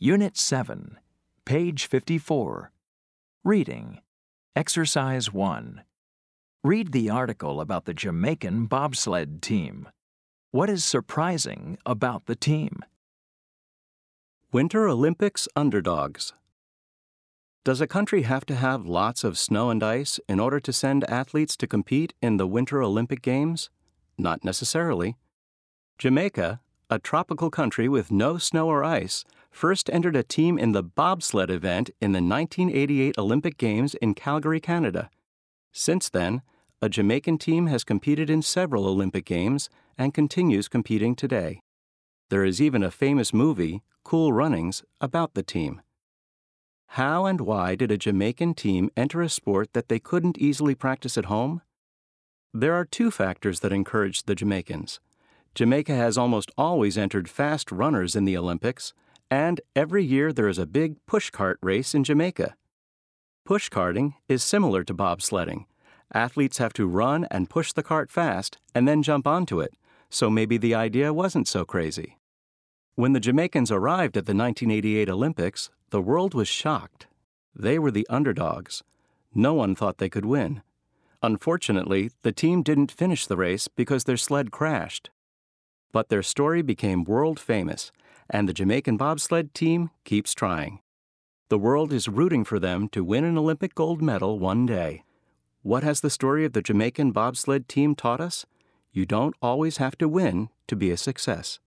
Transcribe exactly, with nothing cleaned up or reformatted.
Unit seven, page fifty-four. Reading. Exercise one. Read the article about the Jamaican bobsled team. What is surprising about the team? Winter Olympics underdogs. Does a country have to have lots of snow and ice in order to send athletes to compete in the Winter Olympic Games? Not necessarily. Jamaica, a tropical country with no snow or ice, first entered a team in the bobsled event in the nineteen eighty-eight Olympic Games in Calgary, Canada. Since then, a Jamaican team has competed in several Olympic Games and continues competing today. There is even a famous movie, Cool Runnings, about the team. How and why did a Jamaican team enter a sport that they couldn't easily practice at home? There are two factors that encouraged the Jamaicans. Jamaica has almost always entered fast runners in the Olympics, and every year there is a big pushcart race in Jamaica. Pushcarting is similar to bobsledding. Athletes have to run and push the cart fast and then jump onto it, so maybe the idea wasn't so crazy. When the Jamaicans arrived at the nineteen eighty-eight Olympics, the world was shocked. They were the underdogs. No one thought they could win. Unfortunately, the team didn't finish the race because their sled crashed. But their story became world famous, and the Jamaican bobsled team keeps trying. The world is rooting for them to win an Olympic gold medal one day. What has the story of the Jamaican bobsled team taught us? You don't always have to win to be a success.